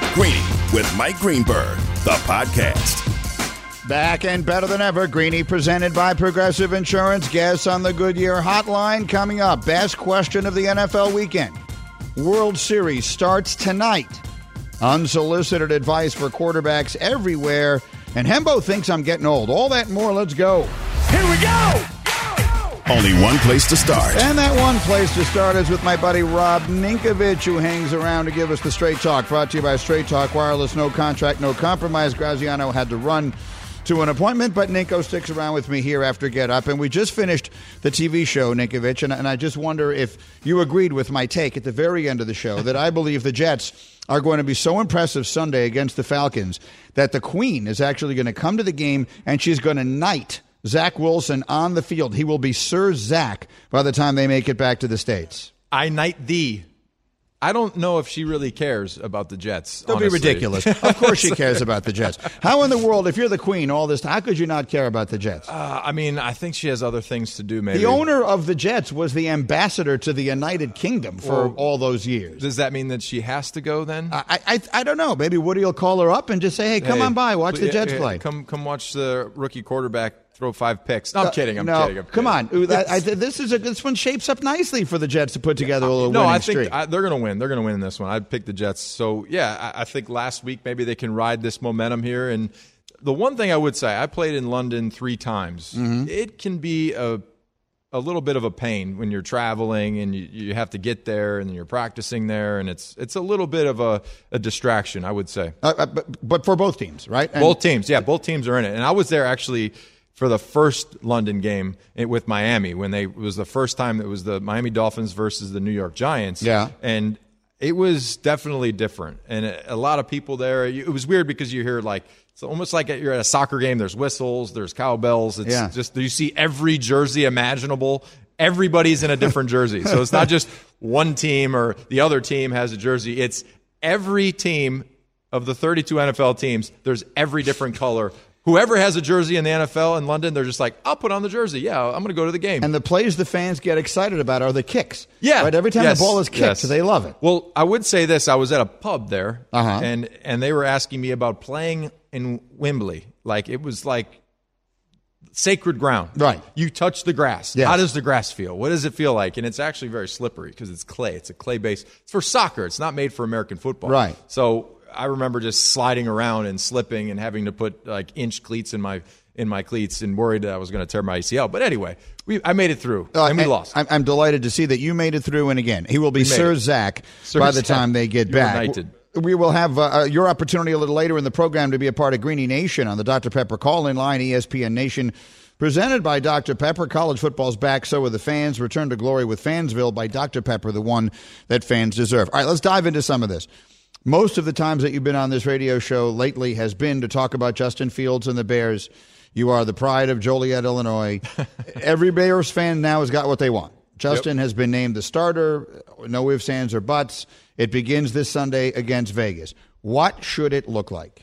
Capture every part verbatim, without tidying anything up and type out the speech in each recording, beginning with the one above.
Greeny with Mike Greenberg, the podcast. Back and better than ever, Greeny presented by Progressive Insurance. Guests on the Goodyear Hotline coming up. Best question of the N F L weekend. World Series starts tonight. Unsolicited advice for quarterbacks everywhere. And Hembo thinks I'm getting old. All that and more. Let's go. Here we go! Only one place to start. And that one place to start is with my buddy Rob Ninkovich, who hangs around to give us the Straight Talk. Brought to you by Straight Talk Wireless. No contract, no compromise. Graziano had to run to an appointment, but Ninko sticks around with me here after Get Up. And we just finished the T V show, Ninkovich, and, and I just wonder if you agreed with my take at the very end of the show that I believe the Jets are going to be so impressive Sunday against the Falcons that the Queen is actually going to come to the game and she's going to knight Zach Wilson on the field. He will be Sir Zach by the time they make it back to the States. I knight thee. I don't know if she really cares about the Jets. Don't honestly. be ridiculous. Of course she cares about the Jets. How in the world, if you're the Queen all this time, how could you not care about the Jets? Uh, I mean, I think she has other things to do, maybe. The owner of the Jets was the ambassador to the United Kingdom for well, all those years. Does that mean that she has to go then? I I, I don't know. Maybe Woody will call her up and just say, hey, come hey, on by. Watch please, the Jets hey, play. Come, come watch the rookie quarterback throw five picks. No, I'm uh, kidding. I'm no, kidding. I'm come kidding. on. I, I, this is a, this one shapes up nicely for the Jets to put together a little no, winning I think streak. I, they're going to win. They're going to win in this one. I'd pick the Jets. So, yeah, I, I think last week maybe they can ride this momentum here. And the one thing I would say, I played in London three times. Mm-hmm. It can be a a little bit of a pain when you're traveling and you, you have to get there and you're practicing there, and it's it's a little bit of a, a distraction, I would say. Uh, but, but for both teams, right? And both teams, yeah, both teams are in it. And I was there actually for the first London game with Miami when they it was the first time it was the Miami Dolphins versus the New York Giants. Yeah. And it was definitely different. And a lot of people there, it was weird because you hear like, it's almost like you're at a soccer game. There's whistles, there's cowbells. It's yeah. just, you see every jersey imaginable. Everybody's in a different jersey. So it's not just one team or the other team has a jersey. It's every team of the thirty-two N F L teams. There's every different color. Whoever has a jersey in the N F L in London, they're just like, I'll put on the jersey. Yeah, I'm going to go to the game. And the plays the fans get excited about are the kicks. Yeah. Right? Every time yes. the ball is kicked, yes. they love it. Well, I would say this. I was at a pub there, uh-huh. and, and they were asking me about playing in Wembley. Like, it was like sacred ground. Right. You touch the grass. Yes. How does the grass feel? What does it feel like? And it's actually very slippery because it's clay. It's a clay base. It's for soccer. It's not made for American football. Right. So I remember just sliding around and slipping and having to put like inch cleats in my in my cleats and worried that I was going to tear my A C L. But anyway, we I made it through uh, and we and lost. I'm, I'm delighted to see that you made it through. And again, he will be Sir it. Zach Sir by the Zach. time they get You're back. knighted. We will have uh, your opportunity a little later in the program to be a part of Greeny Nation on the Doctor Pepper call-in line, E S P N Nation. Presented by Doctor Pepper. College football's back, so are the fans. Return to glory with Fansville by Doctor Pepper, the one that fans deserve. All right, let's dive into some of this. Most of the times that you've been on this radio show lately has been to talk about Justin Fields and the Bears. You are the pride of Joliet, Illinois. Every Bears fan now has got what they want. Justin yep. has been named the starter. No ifs, ands, or buts. It begins this Sunday against Vegas. What should it look like?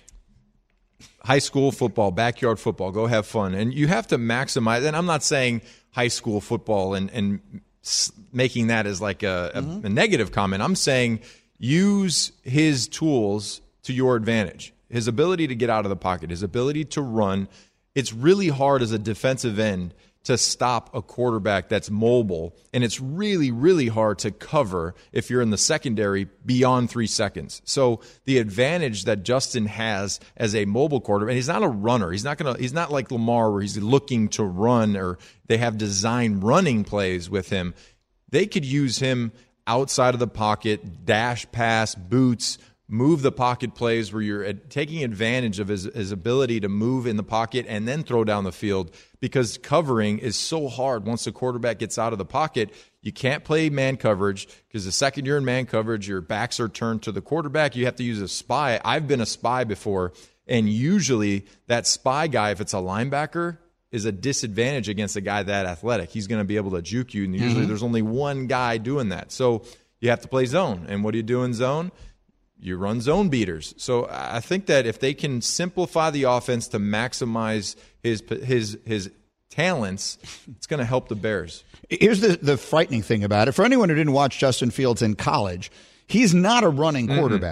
High school football, backyard football, go have fun. And you have to maximize, and I'm not saying high school football and, and making that as like a, mm-hmm. a, a negative comment. I'm saying use his tools to your advantage. His ability to get out of the pocket, his ability to run. It's really hard as a defensive end to stop a quarterback that's mobile, and it's really, really hard to cover if you're in the secondary beyond three seconds. So the advantage that Justin has as a mobile quarterback, and he's not a runner. He's not gonna. He's not like Lamar where he's looking to run, or they have designed running plays with him. They could use him outside of the pocket, dash pass, boots, move the pocket plays where you're taking advantage of his, his ability to move in the pocket and then throw down the field, because covering is so hard once the quarterback gets out of the pocket. You can't play man coverage because the second you're in man coverage, your backs are turned to the quarterback. You have to use a spy. I've been a spy before, and usually that spy guy, if it's a linebacker, is a disadvantage against a guy that athletic. He's going to be able to juke you, and usually mm-hmm. there's only one guy doing that. So you have to play zone. And what do you do in zone? You run zone beaters. So I think that if they can simplify the offense to maximize his his his talents, it's going to help the Bears. Here's the, the frightening thing about it. For anyone who didn't watch Justin Fields in college, he's not a running quarterback. Mm-hmm.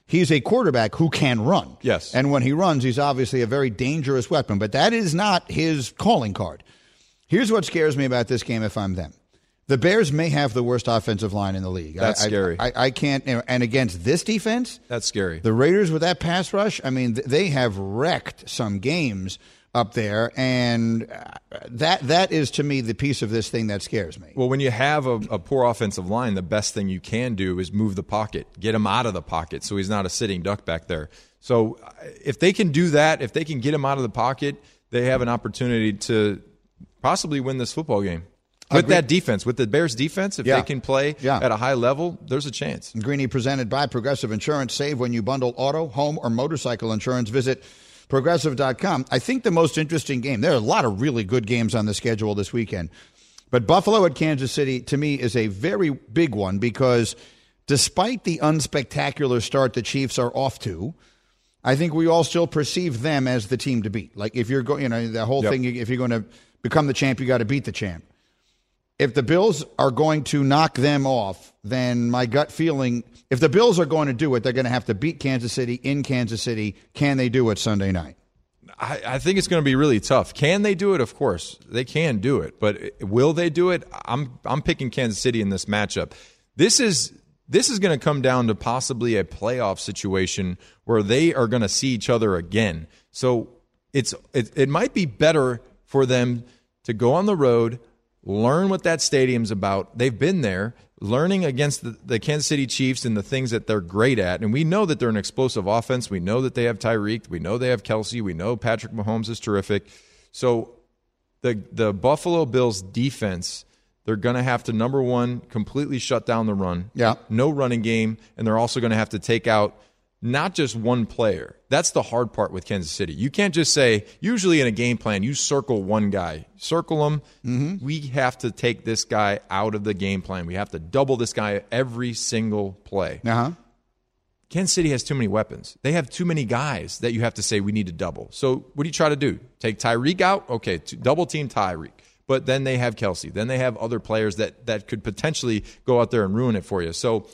he's a quarterback who can run. Yes. And when he runs, he's obviously a very dangerous weapon, but that is not his calling card. Here's what scares me about this game if I'm them. The Bears may have the worst offensive line in the league. That's I, scary. I, I can't, and against this defense, that's scary. The Raiders with that pass rush, I mean, they have wrecked some games up there, and that that is to me the piece of this thing that scares me. Well, when you have a, a poor offensive line, the best thing you can do is move the pocket, get him out of the pocket so he's not a sitting duck back there. So if they can do that, if they can get him out of the pocket, they have an opportunity to possibly win this football game. With Agreed. that defense, with the Bears defense, if Yeah. they can play Yeah. at a high level, there's a chance. Greeny presented by Progressive Insurance. Save when you bundle auto, home, or motorcycle insurance. Visit Progressive dot com. I think the most interesting game, there are a lot of really good games on the schedule this weekend, but Buffalo at Kansas City, to me, is a very big one because despite the unspectacular start the Chiefs are off to, I think we all still perceive them as the team to beat. Like if you're going, you know, the whole Yep. thing, if you're going to become the champ, you got to beat the champ. If the Bills are going to knock them off, then my gut feeling, if the Bills are going to do it, they're going to have to beat Kansas City in Kansas City. Can they do it Sunday night? I, I think it's going to be really tough. Can they do it? Of course, they can do it. But will they do it? I'm I'm picking Kansas City in this matchup. This is this is going to come down to possibly a playoff situation where they are going to see each other again. So it's it, it might be better for them to go on the road, learn what that stadium's about. They've been there, learning against the, the Kansas City Chiefs and the things that they're great at. And we know that they're an explosive offense. We know that they have Tyreek. We know they have Kelsey. We know Patrick Mahomes is terrific. So the the Buffalo Bills defense, they're going to have to, number one, completely shut down the run. Yeah. No running game. And they're also going to have to take out not just one player. That's the hard part with Kansas City. You can't just say, usually in a game plan, you circle one guy. Circle him. Mm-hmm. We have to take this guy out of the game plan. We have to double this guy every single play. Uh-huh. Kansas City has too many weapons. They have too many guys that you have to say we need to double. So what do you try to do? Take Tyreek out? Okay, double team Tyreek. But then they have Kelsey. Then they have other players that, that could potentially go out there and ruin it for you. So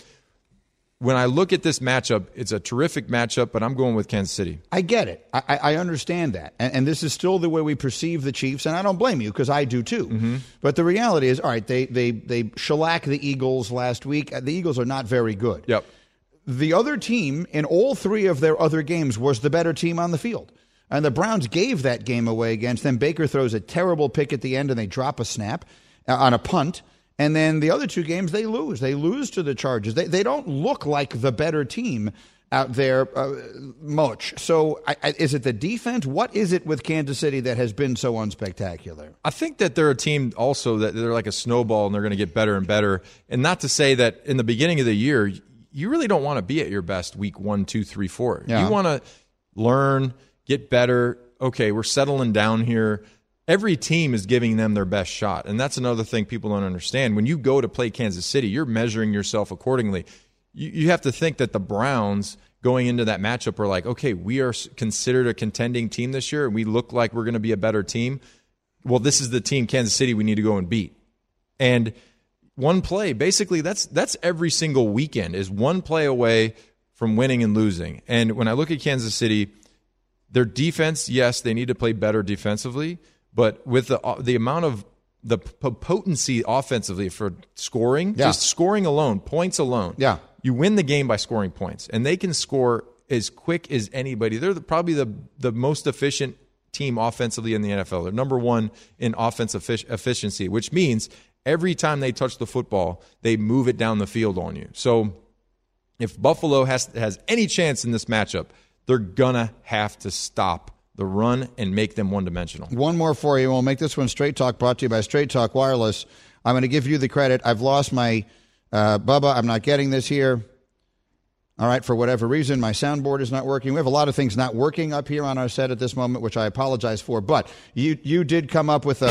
when I look at this matchup, it's a terrific matchup, but I'm going with Kansas City. I get it. I, I understand that. And, and this is still the way we perceive the Chiefs, and I don't blame you because I do too. Mm-hmm. But the reality is, all right, they, they, they shellacked the Eagles last week. The Eagles are not very good. Yep. The other team in all three of their other games was the better team on the field. And the Browns gave that game away against them. Baker throws a terrible pick at the end, and they drop a snap uh, on a punt. And then the other two games, they lose. They lose to the Chargers. They they don't look like the better team out there uh, much. So I, I, is it the defense? What is it with Kansas City that has been so unspectacular? I think that they're a team also that they're like a snowball and they're going to get better and better. And not to say that in the beginning of the year, you really don't want to be at your best week one, two, three, four. Yeah. You want to learn, get better. Okay, we're settling down here. Every team is giving them their best shot. And that's another thing people don't understand. When you go to play Kansas City, you're measuring yourself accordingly. You, you have to think that the Browns going into that matchup are like, okay, we are considered a contending team this year, and we look like we're going to be a better team. Well, this is the team, Kansas City, we need to go and beat. And one play, basically, that's that's every single weekend is one play away from winning and losing. And when I look at Kansas City, their defense, yes, they need to play better defensively. But with the the amount of the potency offensively for scoring, yeah. just scoring alone, points alone, yeah. you win the game by scoring points. And they can score as quick as anybody. They're the, probably the, the most efficient team offensively in the N F L. They're number one in offensive efficiency, which means every time they touch the football, they move it down the field on you. So if Buffalo has has any chance in this matchup, they're going to have to stop the run and make them one-dimensional. One more for you. We'll make this one Straight Talk, brought to you by Straight Talk Wireless. I'm going to give you the credit. I've lost my uh, Bubba. I'm not getting this here. All right, for whatever reason, my soundboard is not working. We have a lot of things not working up here on our set at this moment, which I apologize for. But you you did come up with a...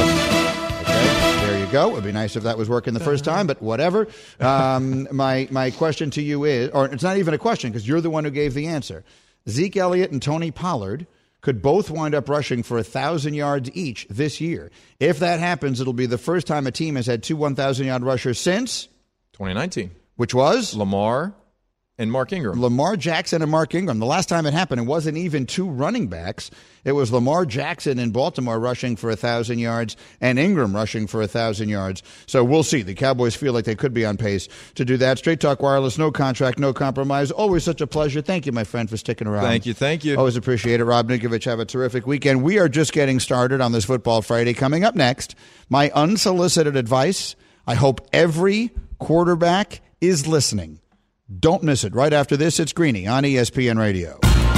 Okay, there you go. It would be nice if that was working the first time, but whatever. Um, my, my question to you is, or it's not even a question because you're the one who gave the answer. Zeke Elliott and Tony Pollard could both wind up rushing for one thousand yards each this year. If that happens, it'll be the first time a team has had two one thousand-yard rushers since? twenty nineteen. Which was? Lamar And Mark Ingram. Lamar Jackson and Mark Ingram. The last time it happened, it wasn't even two running backs. It was Lamar Jackson in Baltimore rushing for one thousand yards and Ingram rushing for one thousand yards. So we'll see. The Cowboys feel like they could be on pace to do that. Straight Talk Wireless, no contract, no compromise. Always such a pleasure. Thank you, my friend, for sticking around. Thank you, thank you. Always appreciate it. Rob Ninkovich, have a terrific weekend. We are just getting started on this Football Friday. Coming up next, my unsolicited advice. I hope every quarterback is listening. Don't miss it. Right after this, it's Greeny on E S P N Radio.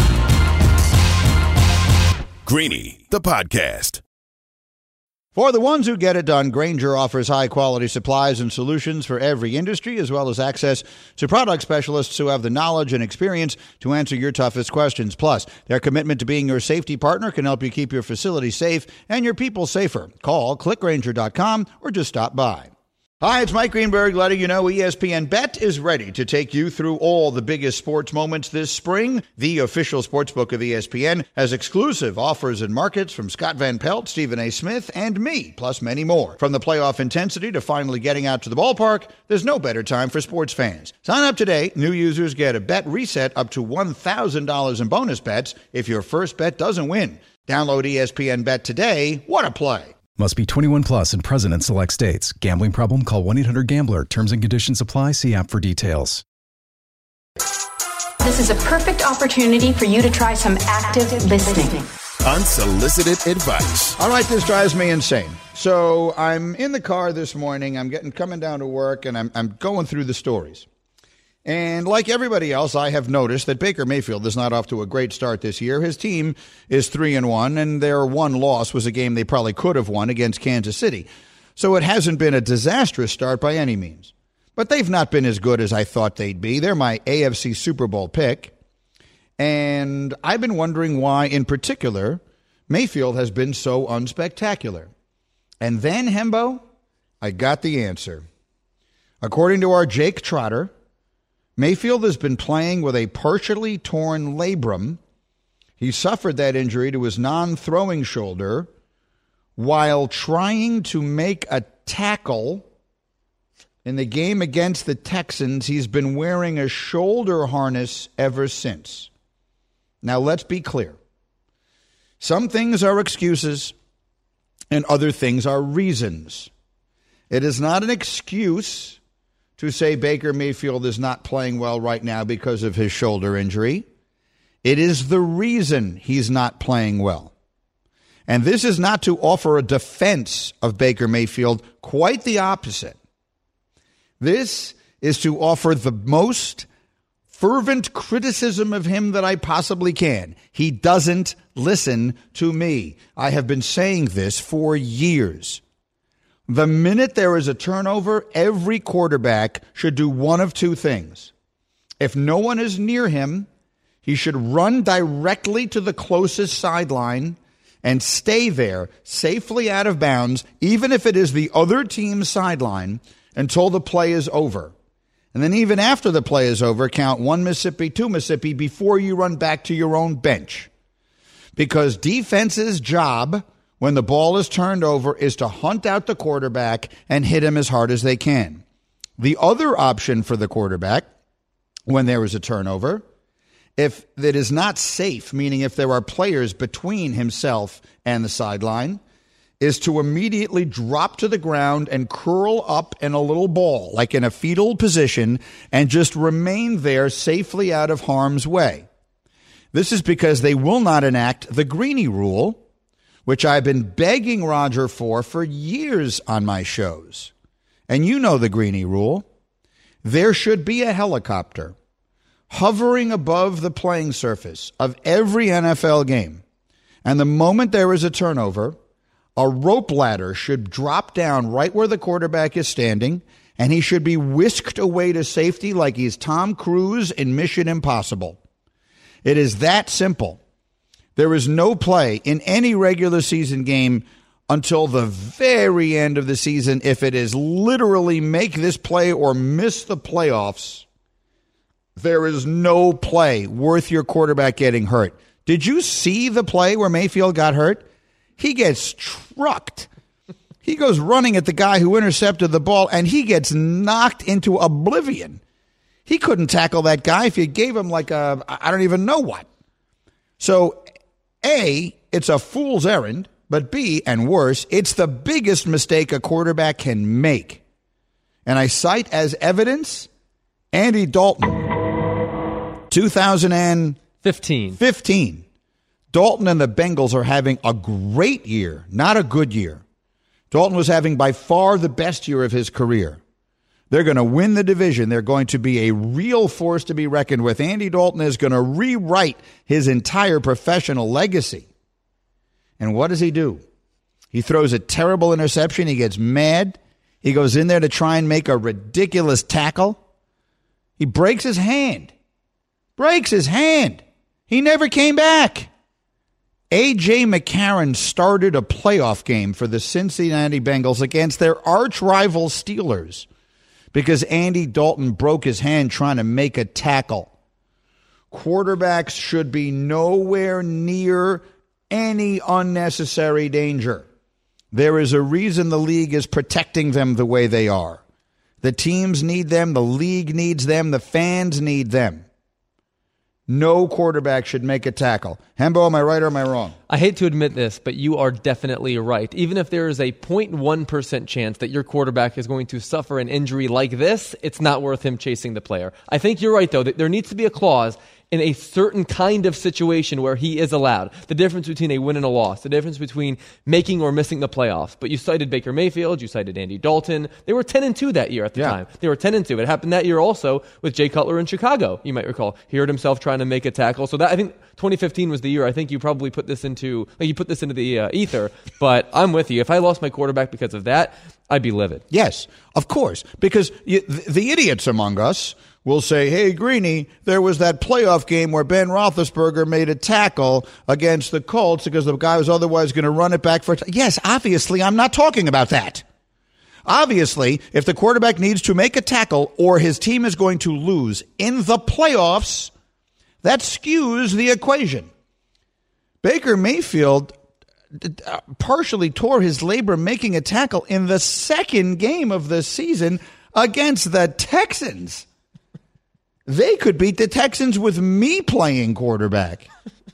Greeny, the podcast. For the ones who get it done, Grainger offers high-quality supplies and solutions for every industry, as well as access to product specialists who have the knowledge and experience to answer your toughest questions. Plus, their commitment to being your safety partner can help you keep your facility safe and your people safer. Call click grainger dot com or just stop by. Hi, it's Mike Greenberg letting you know E S P N Bet is ready to take you through all the biggest sports moments this spring. The official sportsbook of E S P N has exclusive offers and markets from Scott Van Pelt, Stephen A. Smith, and me, plus many more. From the playoff intensity to finally getting out to the ballpark, there's no better time for sports fans. Sign up today. New users get a bet reset up to one thousand dollars in bonus bets if your first bet doesn't win. Download E S P N Bet today. What a play. Must be twenty-one plus and present in select states. Gambling problem? Call one eight hundred gambler. Terms and conditions apply. See app for details. This is a perfect opportunity for you to try some active listening. Unsolicited advice. All right, this drives me insane. So I'm in the car this morning. I'm getting coming down to work, and I'm I'm going through the stories. And like everybody else, I have noticed that Baker Mayfield is not off to a great start this year. His team is three and one, and their one loss was a game they probably could have won against Kansas City. So it hasn't been a disastrous start by any means. But they've not been as good as I thought they'd be. They're my A F C Super Bowl pick. And I've been wondering why, in particular, Mayfield has been so unspectacular. And then, Hembo, I got the answer. According to our Jake Trotter, Mayfield has been playing with a partially torn labrum. He suffered that injury to his non-throwing shoulder while trying to make a tackle in the game against the Texans. He's been wearing a shoulder harness ever since. Now, let's be clear. Some things are excuses and other things are reasons. It is not an excuse to say Baker Mayfield is not playing well right now because of his shoulder injury. It is the reason he's not playing well. And this is not to offer a defense of Baker Mayfield, quite the opposite. This is to offer the most fervent criticism of him that I possibly can. He doesn't listen to me. I have been saying this for years. The minute there is a turnover, every quarterback should do one of two things. If no one is near him, he should run directly to the closest sideline and stay there safely out of bounds, even if it is the other team's sideline, until the play is over. And then even after the play is over, count one Mississippi, two Mississippi before you run back to your own bench. Because defense's job when the ball is turned over is to hunt out the quarterback and hit him as hard as they can. The other option for the quarterback when there is a turnover, if it is not safe, meaning if there are players between himself and the sideline, is to immediately drop to the ground and curl up in a little ball, like in a fetal position, and just remain there safely out of harm's way. This is because they will not enact the Greeny rule, which I've been begging Roger for for years on my shows. And you know the Greeny rule. There should be a helicopter hovering above the playing surface of every N F L game. And the moment there is a turnover, a rope ladder should drop down right where the quarterback is standing, and he should be whisked away to safety like he's Tom Cruise in Mission Impossible. It is that simple. There is no play in any regular season game until the very end of the season. If it is literally make this play or miss the playoffs, there is no play worth your quarterback getting hurt. Did you see the play where Mayfield got hurt? He gets trucked. He goes running at the guy who intercepted the ball, and he gets knocked into oblivion. He couldn't tackle that guy if you gave him like a, I don't even know what. So, A, it's a fool's errand, but B, and worse, it's the biggest mistake a quarterback can make. And I cite as evidence Andy Dalton, two thousand fifteen. fifteen. Dalton and the Bengals are having a great year, not a good year. Dalton was having by far the best year of his career. They're going to win the division. They're going to be a real force to be reckoned with. Andy Dalton is going to rewrite his entire professional legacy. And what does he do? He throws a terrible interception. He gets mad. He goes in there to try and make a ridiculous tackle. He breaks his hand. Breaks his hand. He never came back. A J. McCarron started a playoff game for the Cincinnati Bengals against their arch rival Steelers because Andy Dalton broke his hand trying to make a tackle. Quarterbacks should be nowhere near any unnecessary danger. There is a reason the league is protecting them the way they are. The teams need them. The league needs them. The fans need them. No quarterback should make a tackle. Hembo, am I right or am I wrong? I hate to admit this, but you are definitely right. Even if there is a zero point one percent chance that your quarterback is going to suffer an injury like this, it's not worth him chasing the player. I think you're right, though, that there needs to be a clause in a certain kind of situation where he is allowed. The difference between a win and a loss, the difference between making or missing the playoffs. But you cited Baker Mayfield, you cited Andy Dalton. They were ten and two that year at the yeah. time. They were ten and two. It happened that year also with Jay Cutler in Chicago. You might recall. He hurt himself trying to make a tackle. So that I think twenty fifteen was the year. I think you probably put this into like you put this into the uh, ether. But I'm with you. If I lost my quarterback because of that, I'd be livid. Yes, of course, because you, the, the idiots among us will say, hey, Greeny, there was that playoff game where Ben Roethlisberger made a tackle against the Colts because the guy was otherwise going to run it back for a t-. Yes, obviously, I'm not talking about that. Obviously, if the quarterback needs to make a tackle or his team is going to lose in the playoffs, that skews the equation. Baker Mayfield partially tore his labor making a tackle in the second game of the season against the Texans. They could beat the Texans with me playing quarterback.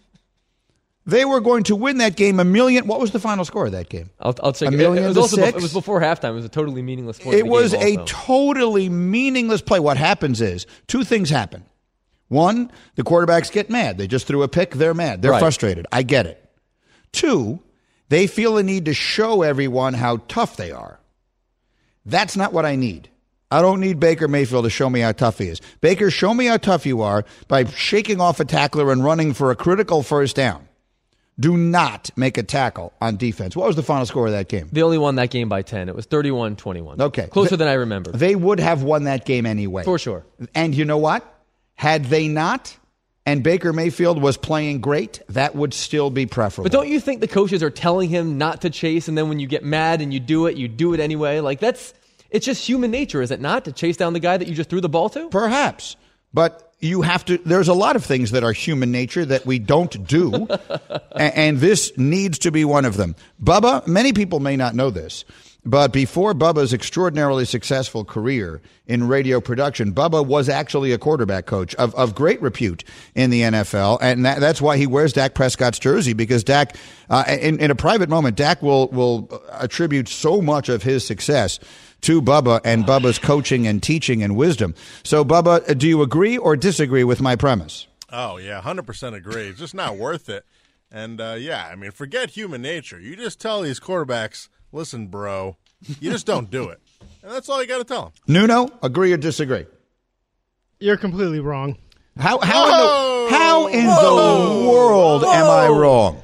They were going to win that game a million. What was the final score of that game? I'll, I'll check a it. million It was to also six? Be- it was before halftime. It was a totally meaningless point. It was a also. totally meaningless play. What happens is two things happen. One, the quarterbacks get mad. They just threw a pick. They're mad. They're right. frustrated. I get it. Two, they feel the need to show everyone how tough they are. That's not what I need. I don't need Baker Mayfield to show me how tough he is. Baker, show me how tough you are by shaking off a tackler and running for a critical first down. Do not make a tackle on defense. What was the final score of that game? They only won that game by ten. It was thirty-one twenty-one. Okay. Closer Th- than I remember. They would have won that game anyway. For sure. And you know what? Had they not, and Baker Mayfield was playing great, that would still be preferable. But don't you think the coaches are telling him not to chase, and then when you get mad and you do it, you do it anyway? Like, that's, it's just human nature, is it not, to chase down the guy that you just threw the ball to? Perhaps. But you have to, there's a lot of things that are human nature that we don't do, and, and this needs to be one of them. Bubba, many people may not know this, but before Bubba's extraordinarily successful career in radio production, Bubba was actually a quarterback coach of, of great repute in the N F L, and that, that's why he wears Dak Prescott's jersey, because Dak, uh, in, in a private moment, Dak will, will attribute so much of his success to Bubba and Bubba's coaching and teaching and wisdom. So, Bubba, do you agree or disagree with my premise? Oh, yeah, one hundred percent agree. It's just not worth it. And, uh, yeah, I mean, forget human nature. You just tell these quarterbacks, listen, bro, you just don't do it. And that's all you got to tell them. Nuno, agree or disagree? You're completely wrong. How, how, in, the, how in the world Whoa. am I wrong?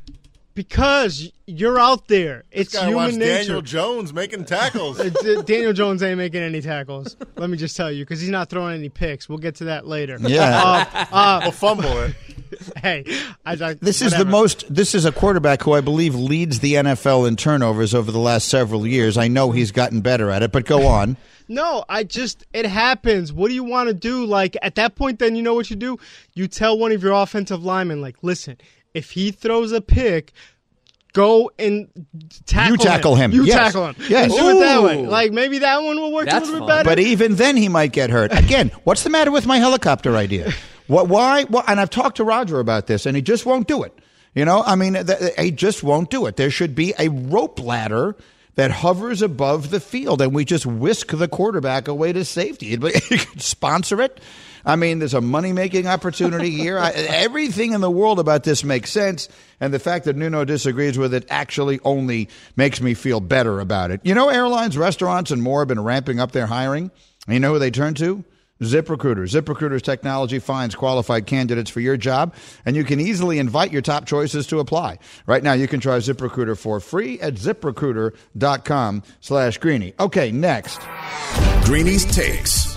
Because you're out there. It's this guy human wants nature. Daniel Jones making tackles. Daniel Jones ain't making any tackles. Let me just tell you, because he's not throwing any picks. We'll get to that later. Yeah, uh, uh, we'll fumble it. Hey, I, I, this whatever. is the most. This is a quarterback who I believe leads the N F L in turnovers over the last several years. I know he's gotten better at it, but go on. No, I just, it happens. What do you want to do? Like, at that point, then you know what you do? You tell one of your offensive linemen, like, listen, if he throws a pick, go and tackle You tackle him. him. You Yes. tackle him. Yes. And do it that way. Ooh. Like, maybe that one will work That's a little fun. bit better. But even then, he might get hurt. Again, what's the matter with my helicopter idea? What? Why? Well, and I've talked to Roger about this, and he just won't do it. You know, I mean, th- th- he just won't do it. There should be a rope ladder that hovers above the field, and we just whisk the quarterback away to safety. You could sponsor it. I mean, there's a money-making opportunity here. I, everything in the world about this makes sense, and the fact that Nuno disagrees with it actually only makes me feel better about it. You know, airlines, restaurants, and more have been ramping up their hiring. And you know who they turn to? ZipRecruiter. ZipRecruiter's technology finds qualified candidates for your job, and you can easily invite your top choices to apply. Right now, you can try ZipRecruiter for free at ZipRecruiter.com slash Greeny. Okay, next. Greeny's Takes.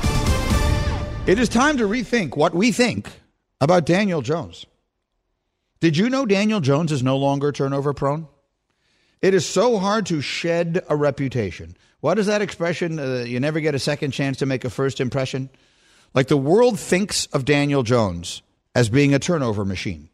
It is time to rethink what we think about Daniel Jones. Did you know Daniel Jones is no longer turnover prone? It is so hard to shed a reputation. What is that expression? Uh, you never get a second chance to make a first impression? Like, the world thinks of Daniel Jones as being a turnover machine.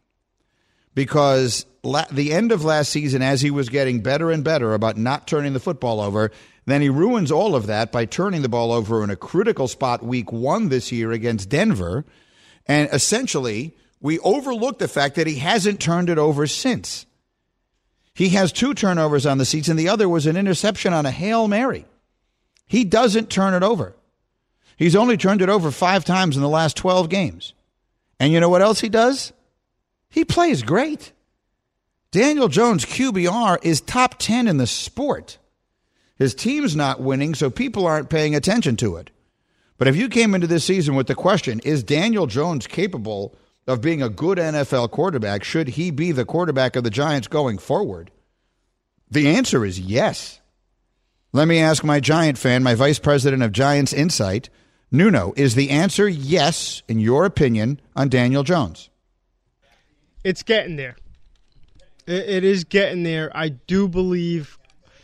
Because la- the end of last season, as he was getting better and better about not turning the football over, then he ruins all of that by turning the ball over in a critical spot week one this year against Denver. And essentially, we overlook the fact that he hasn't turned it over since. He has two turnovers on the season. The other was an interception on a Hail Mary. He doesn't turn it over. He's only turned it over five times in the last twelve games. And you know what else he does? He plays great. Daniel Jones' Q B R is top ten in the sport. His team's not winning, so people aren't paying attention to it. But if you came into this season with the question, is Daniel Jones capable of being a good N F L quarterback? Should he be the quarterback of the Giants going forward? The answer is yes. Let me ask my Giant fan, my vice president of Giants Insight, Nuno, is the answer yes, in your opinion, on Daniel Jones? It's getting there. It, it is getting there. I do believe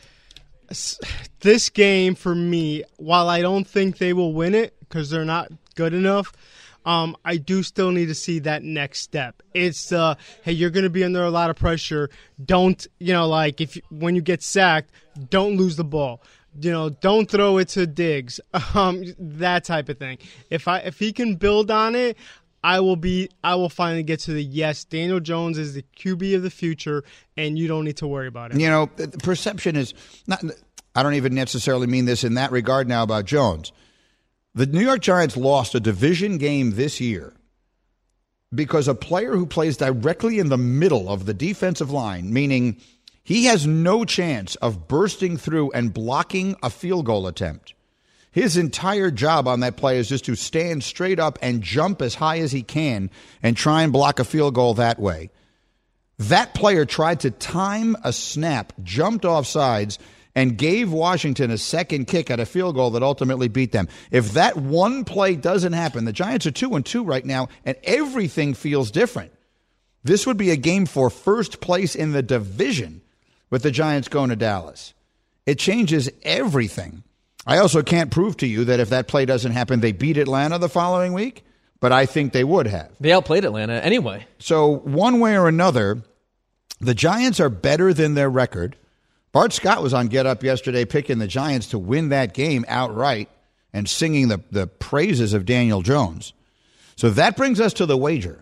this game, for me, while I don't think they will win it because they're not good enough, Um, I do still need to see that next step. It's, uh, hey, you're going to be under a lot of pressure. Don't, you know, like if when you get sacked, don't lose the ball. You know, don't throw it to Diggs. Um, that type of thing. If I if he can build on it, I will be. I will finally get to the yes. Daniel Jones is the Q B of the future, and you don't need to worry about it. You know, the perception is not. I don't even necessarily mean this in that regard now about Jones. The New York Giants lost a division game this year because a player who plays directly in the middle of the defensive line, meaning he has no chance of bursting through and blocking a field goal attempt. His entire job on that play is just to stand straight up and jump as high as he can and try and block a field goal that way. That player tried to time a snap, jumped off sides, and gave Washington a second kick at a field goal that ultimately beat them. If that one play doesn't happen, the Giants are two and two right now, and everything feels different. This would be a game for first place in the division with the Giants going to Dallas. It changes everything. I also can't prove to you that if that play doesn't happen, they beat Atlanta the following week, but I think they would have. They outplayed Atlanta anyway. So one way or another, the Giants are better than their record. Bart Scott was on Get Up yesterday picking the Giants to win that game outright and singing the, the praises of Daniel Jones. So that brings us to the wager.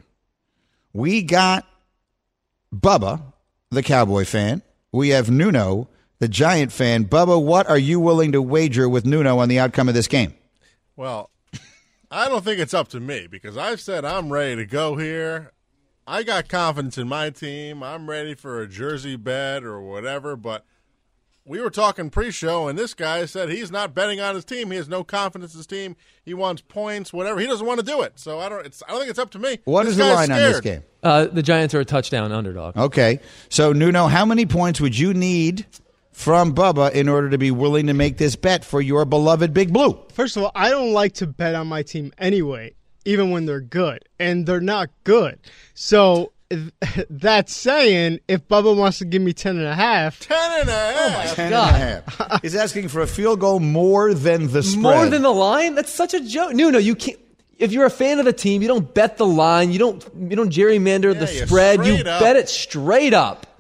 We got Bubba, the Cowboy fan. We have Nuno, the Giant fan. Bubba, what are you willing to wager with Nuno on the outcome of this game? Well, I don't think it's up to me because I've said I'm ready to go here. I got confidence in my team. I'm ready for a jersey bet or whatever, but we were talking pre-show, and this guy said he's not betting on his team. He has no confidence in his team. He wants points, whatever. He doesn't want to do it. So I don't. It's, I don't think it's up to me. What this is the line scared. on this game? Uh, the Giants are a touchdown underdog. Okay. So, Nuno, how many points would you need from Bubba in order to be willing to make this bet for your beloved Big Blue? First of all, I don't like to bet on my team anyway, even when they're good, and they're not good. So that's saying, if Bubba wants to give me ten and a half, ten and a half. Oh my Ten God. and a half. He's asking for a field goal more than the spread. More than the line? That's such a joke. No, no, you can't. If you're a fan of the team, you don't bet the line. You don't. You don't gerrymander Yeah, the you spread. You straight up. bet it straight up.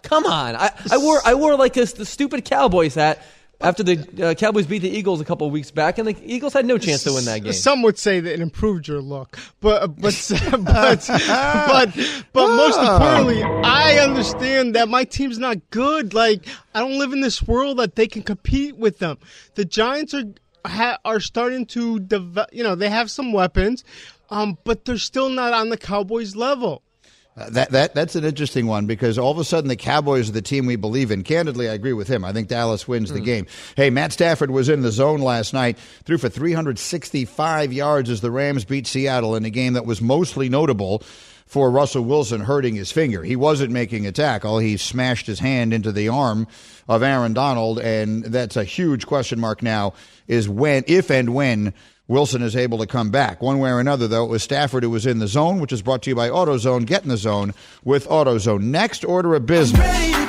Come on. I, I wore I wore like this the stupid Cowboys hat after the uh, Cowboys beat the Eagles a couple of weeks back, and the Eagles had no chance to win that game. Some would say that it improved your look, but but but but, but most importantly, I understand that my team's not good. Like, I don't live in this world that they can compete with them. The Giants are ha, are starting to develop. You know, they have some weapons, um, but they're still not on the Cowboys level. Uh, that that that's an interesting one because all of a sudden the Cowboys are the team we believe in. Candidly, I agree with him. I think Dallas wins the mm. game. Hey, Matt Stafford was in the zone last night, threw for three hundred sixty-five yards as the Rams beat Seattle in a game that was mostly notable for Russell Wilson hurting his finger. He wasn't making a tackle. He smashed his hand into the arm of Aaron Donald, and that's a huge question mark now is when, if and when, Wilson is able to come back. One way or another, though, it was Stafford who was in the zone, which is brought to you by AutoZone. Get in the zone with AutoZone. Next order of business.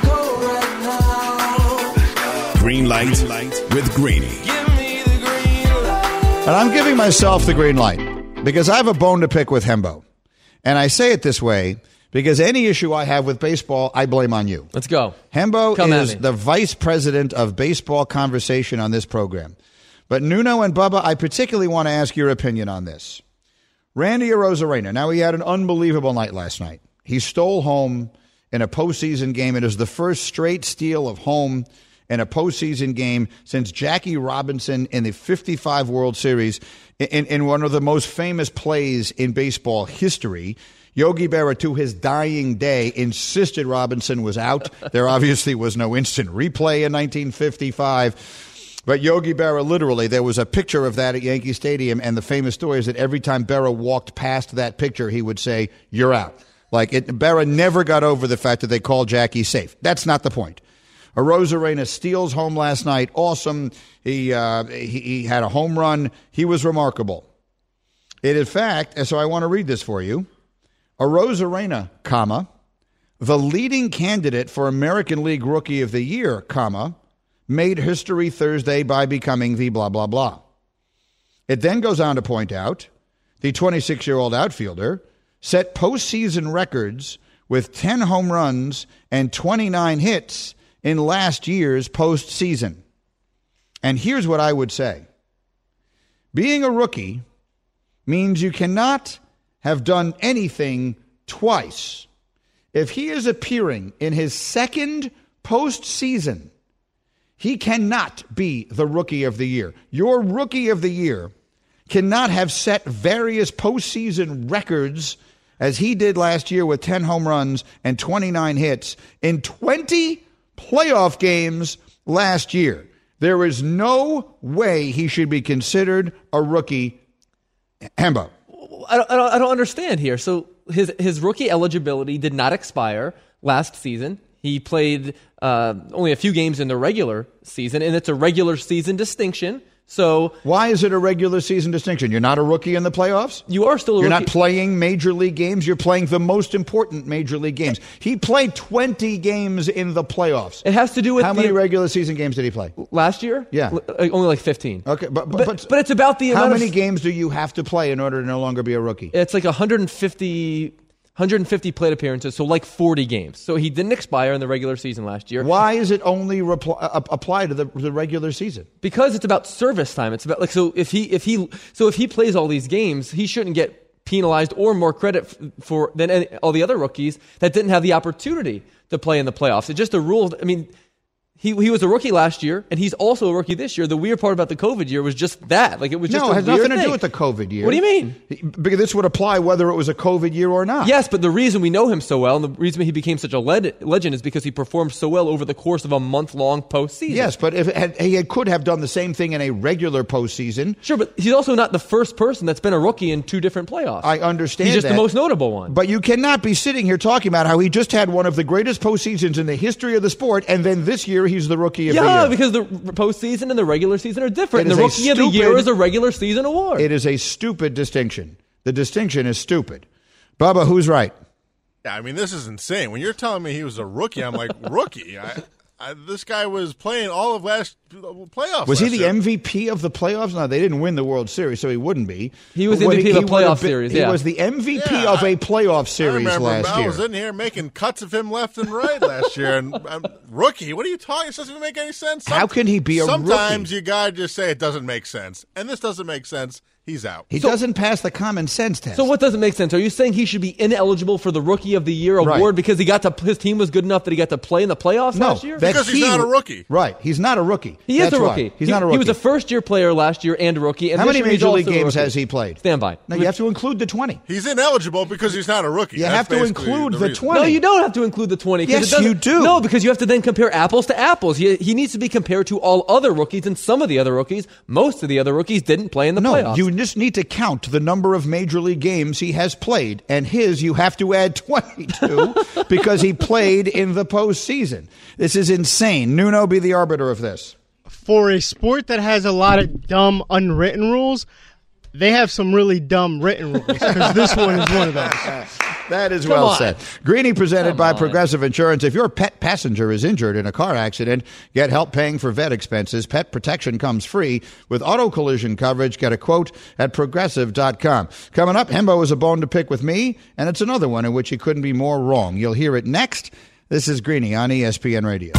Right green light with Greeny. Give me the green light. And I'm giving myself the green light because I have a bone to pick with Hembo. And I say it this way because any issue I have with baseball, I blame on you. Let's go. Hembo Come is the vice president of baseball conversation on this program. But Nuno and Bubba, I particularly want to ask your opinion on this. Randy Arozarena, now he had an unbelievable night last night. He stole home in a postseason game. It is the first straight steal of home in a postseason game since Jackie Robinson in the fifty-five World Series in, in one of the most famous plays in baseball history. Yogi Berra, to his dying day, insisted Robinson was out. There obviously was no instant replay in nineteen fifty-five. But Yogi Berra, literally, there was a picture of that at Yankee Stadium, and the famous story is that every time Berra walked past that picture, he would say, "You're out." Like, it, Berra never got over the fact that they called Jackie safe. That's not the point. Arozarena steals home last night. Awesome. He, uh, he, he had a home run. He was remarkable. It, in fact, and so I want to read this for you. Arozarena, comma, the leading candidate for American League Rookie of the Year, comma, made history Thursday by becoming the blah, blah, blah. It then goes on to point out the twenty-six-year-old outfielder set postseason records with ten home runs and twenty-nine hits in last year's postseason. And here's what I would say. Being a rookie means you cannot have done anything twice. If he is appearing in his second postseason, he cannot be the Rookie of the Year. Your Rookie of the Year cannot have set various postseason records as he did last year with ten home runs and twenty-nine hits in twenty playoff games last year. There is no way he should be considered a rookie. Hembo. I don't, I don't, I don't understand here. So his his rookie eligibility did not expire last season. He played uh, only a few games in the regular season, and it's a regular season distinction. So why is it a regular season distinction? You're not a rookie in the playoffs? You are still a You're rookie. Not playing major league games. You're playing the most important major league games. He played twenty games in the playoffs. It has to do with how the, many regular season games did he play? Last year? Yeah. L- only like fifteen. Okay, but but, but, but, but it's about the how amount many of, games do you have to play in order to no longer be a rookie? It's like one hundred fifty one hundred fifty plate appearances, so like forty games. So he didn't expire in the regular season last year. Why is it only repl- uh, apply to the, the regular season? Because it's about service time. It's about like so if he if he so if he plays all these games, he shouldn't get penalized or more credit f- for than any, all the other rookies that didn't have the opportunity to play in the playoffs. It's just a rule. I mean, He he was a rookie last year, and he's also a rookie this year. The weird part about the COVID year was just that. Like, it was just no, a it has weird nothing to thing. do with the COVID year. What do you mean? Because this would apply whether it was a COVID year or not. Yes, but the reason we know him so well, and the reason he became such a led, legend is because he performed so well over the course of a month-long postseason. Yes, but if it had, he had, could have done the same thing in a regular postseason. Sure, but he's also not the first person that's been a rookie in two different playoffs. I understand He's just that, the most notable one. But you cannot be sitting here talking about how he just had one of the greatest postseasons in the history of the sport, and then this year he's the rookie of yeah, the year. Yeah, because the postseason and the regular season are different. It And the is a rookie of the stupid- year is a regular season award. It is a stupid distinction. The distinction is stupid. Bubba, who's right? Yeah, I mean, this is insane. When you're telling me he was a rookie, I'm like, rookie? I, I, this guy was playing all of last playoffs. Was last he the year. M V P of the playoffs? No, they didn't win the World Series, so he wouldn't be. He was But M V P he- of a he would have playoff been- series, He yeah. was the M V P Yeah, of I- a playoff I series remember last I year. was in here making cuts of him left and right last year. And um, rookie, what are you talking? This doesn't even make any sense. Some- How can he be a Sometimes rookie? you gotta just say it doesn't make sense, and this doesn't make sense. He's out. He doesn't pass the common sense test. So what doesn't make sense? Are you saying he should be ineligible for the Rookie of the Year award Right. because he got to his team was good enough that he got to play in the playoffs no, last year? that Because he's he- not a rookie. Right, he's not a rookie. He That's is a why. rookie. He's he, not a rookie. He was a first-year player last year and a rookie. And How this many year he's Major League also a games rookie. has he played? Stand by. No, you have to include the twenty. He's ineligible because he's not a rookie. You That's have to basically include the reason. twenty. No, you don't have to include the twenty. 'cause Yes, it doesn't- you do. No, because you have to then compare apples to apples. He, he needs to be compared to all other rookies, and some of the other rookies, most of the other rookies, didn't play in the No, playoffs. you just need to count the number of Major League games he has played, and his you have to add twenty-two because he played in the postseason. This is insane. Nuno, be the arbiter of this. For a sport that has a lot of dumb unwritten rules, they have some really dumb written rules because this one is one of those. That is well on. said. Greeny presented Come by on. Progressive Insurance. If your pet passenger is injured in a car accident, get help paying for vet expenses. Pet protection comes free with auto collision coverage. Get a quote at progressive dot com. Coming up, Hembo is a bone to pick with me, and it's another one in which he couldn't be more wrong. You'll hear it next. This is Greeny on E S P N Radio.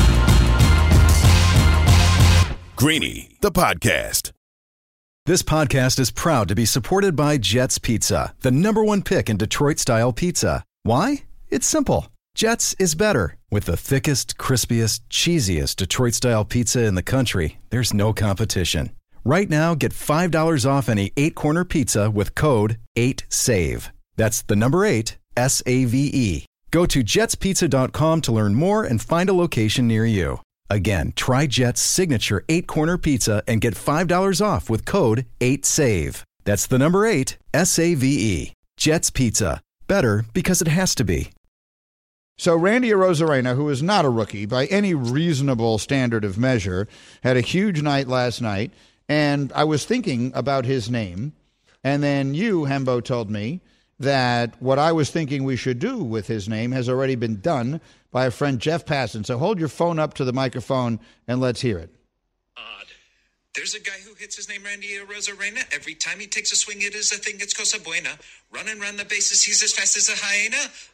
Greeny, the podcast. This podcast is proud to be supported by Jets Pizza, the number one pick in Detroit-style pizza. Why? It's simple. Jets is better. With the thickest, crispiest, cheesiest Detroit-style pizza in the country, there's no competition. Right now, get five dollars off any eight-corner pizza with code eight save. That's the number eight, S A V E. Go to jets pizza dot com to learn more and find a location near you. Again, try Jet's signature eight-corner pizza and get five dollars off with code eight save. That's the number eight, S A V E. Jet's Pizza. Better because it has to be. So Randy Arozarena, who is not a rookie by any reasonable standard of measure, had a huge night last night, and I was thinking about his name, and then you, Hembo, told me that what I was thinking we should do with his name has already been done by a friend, Jeff Passan. So hold your phone up to the microphone and let's hear it. Odd. There's a guy who hits his name Randy Arozarena. Every time he takes a swing, it is a thing. It's Cosa Buena. Running around the bases, he's as fast as a hyena.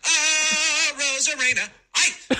Arozarena. Aye.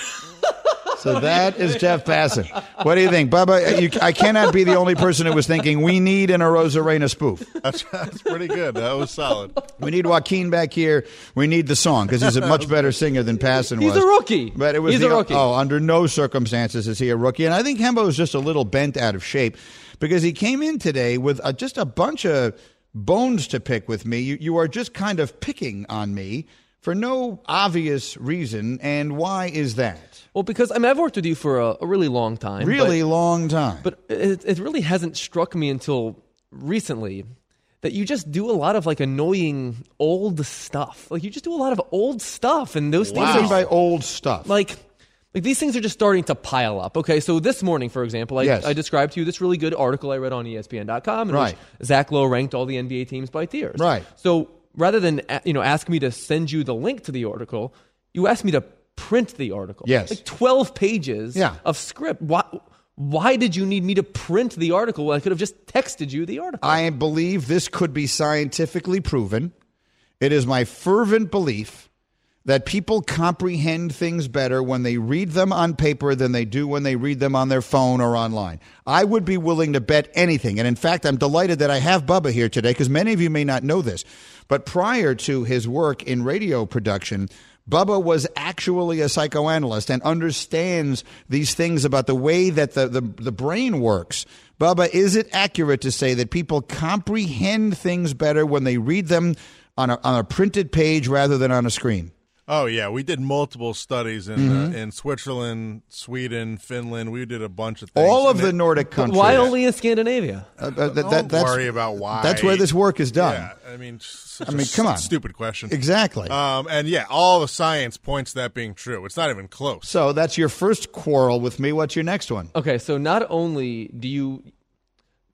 So that is Jeff Passan. What do you think, Bubba? You, I cannot be the only person who was thinking we need an Arozarena spoof. That's, that's pretty good. That was solid. We need Joaquin back here. We need the song because he's a much better singer than Passan was. He's a rookie. But it was He's the, a rookie. Oh, under no circumstances is he a rookie. And I think Hembo is just a little bent out of shape because he came in today with a, just a bunch of bones to pick with me. You, you are just kind of picking on me for no obvious reason. And why is that? Well, because I mean, I've worked with you for a, a really long time. Really but, long time. But it, it really hasn't struck me until recently that you just do a lot of like annoying old stuff. Like you just do a lot of old stuff, and those What do you things mean by old stuff? like like these things are just starting to pile up. Okay, so this morning, for example, I, Yes. I described to you this really good article I read on E S P N dot com in Right. which Zach Lowe ranked all the N B A teams by tiers. Right. So rather than you know ask me to send you the link to the article, you asked me to print the article. Yes. Like twelve pages Yeah. of script. Why, why did you need me to print the article when I could have just texted you the article? I believe this could be scientifically proven. It is my fervent belief that people comprehend things better when they read them on paper than they do when they read them on their phone or online. I would be willing to bet anything. And in fact, I'm delighted that I have Bubba here today because many of you may not know this. But prior to his work in radio production, Bubba was actually a psychoanalyst and understands these things about the way that the, the, the brain works. Bubba, is it accurate to say that people comprehend things better when they read them on a, on a printed page rather than on a screen? Oh yeah, we did multiple studies in Mm-hmm. uh, in Switzerland, Sweden, Finland. We did a bunch of things. All of And the it- Nordic countries. Why only in Scandinavia? Uh, uh, that- Don't that- that's, worry about why. That's where this work is done. Yeah, I mean, such I a mean, come on. stupid question. Exactly. Um, and yeah, all the science points to that being true. It's not even close. So that's your first quarrel with me. What's your next one? Okay, so not only do you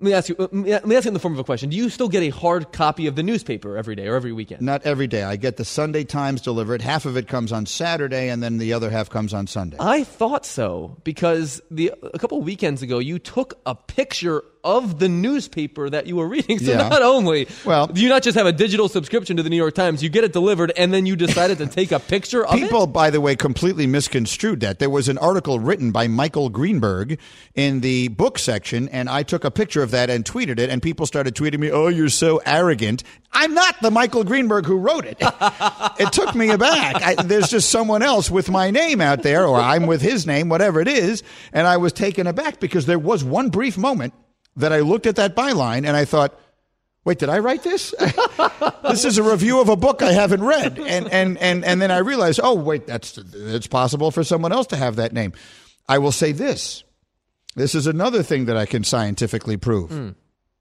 Let me ask you. Let me ask you in the form of a question. Do you still get a hard copy of the newspaper every day or every weekend? Not every day. I get the Sunday Times delivered. Half of it comes on Saturday, and then the other half comes on Sunday. I thought so because the a couple of weekends ago you took a picture of the newspaper that you were reading. So Yeah. not only Well- do you not just have a digital subscription to the New York Times, you get it delivered, and then you decided to take a picture of People, it. by the way, completely misconstrued that. There was an article written by Michael Greenberg in the book section, and I took a picture of that and tweeted it, and people started tweeting me, "Oh, you're so arrogant." I'm not the Michael Greenberg who wrote it. It took me aback. I, there's just someone else with my name out there, or I'm with his name, whatever it is, and I was taken aback because there was one brief moment that I looked at that byline and I thought, wait, did I write this? This is a review of a book I haven't read. And and and and then I realized, oh, wait, that's it's possible for someone else to have that name. I will say this. This is another thing that I can scientifically prove. Mm.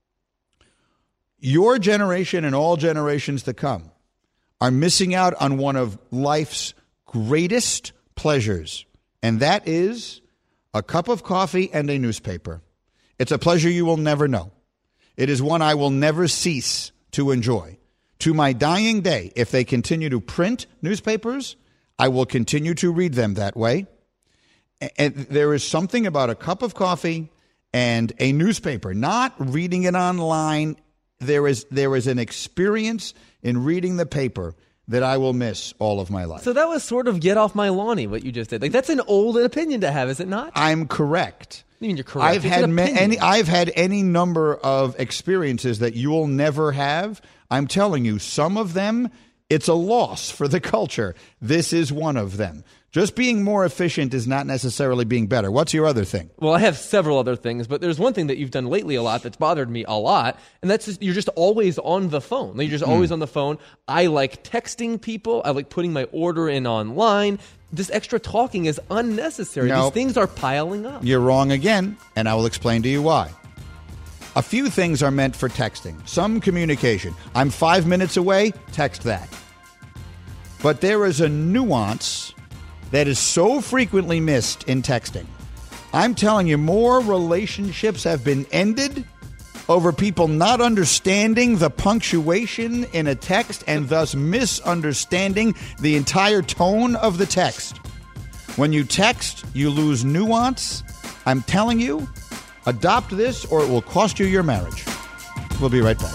Your generation and all generations to come are missing out on one of life's greatest pleasures, and that is a cup of coffee and a newspaper. It's a pleasure you will never know. It is one I will never cease to enjoy. To my dying day, if they continue to print newspapers, I will continue to read them that way. And there is something about a cup of coffee and a newspaper, not reading it online. There is there is an experience in reading the paper that I will miss all of my life. So that was sort of get off my lawny, what you just did. Like, that's an old opinion to have, is it not? I'm correct. I mean, you're correct. I've It's had an ma- opinion. any. I've had any number of experiences that you'll never have. I'm telling you, some of them, it's a loss for the culture. This is one of them. Just being more efficient is not necessarily being better. What's your other thing? Well, I have several other things, but there's one thing that you've done lately a lot that's bothered me a lot, and that's just, you're just always on the phone. Like, you're just Mm. always on the phone. I like texting people. I like putting my order in online. This extra talking is unnecessary. No. These things are piling up. You're wrong again, and I will explain to you why. A few things are meant for texting. Some communication. I'm five minutes away, text that. But there is a nuance that is so frequently missed in texting. I'm telling you, more relationships have been ended over people not understanding the punctuation in a text and thus misunderstanding the entire tone of the text. When you text, you lose nuance. I'm telling you, adopt this or it will cost you your marriage. We'll be right back.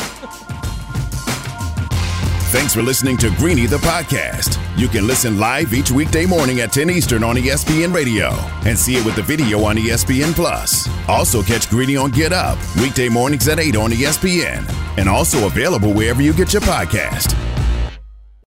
Thanks for listening to Greeny the podcast. You can listen live each weekday morning at ten Eastern on E S P N Radio and see it with the video on E S P N Plus. Also catch Greeny on Get Up weekday mornings at eight on E S P N and also available wherever you get your podcast.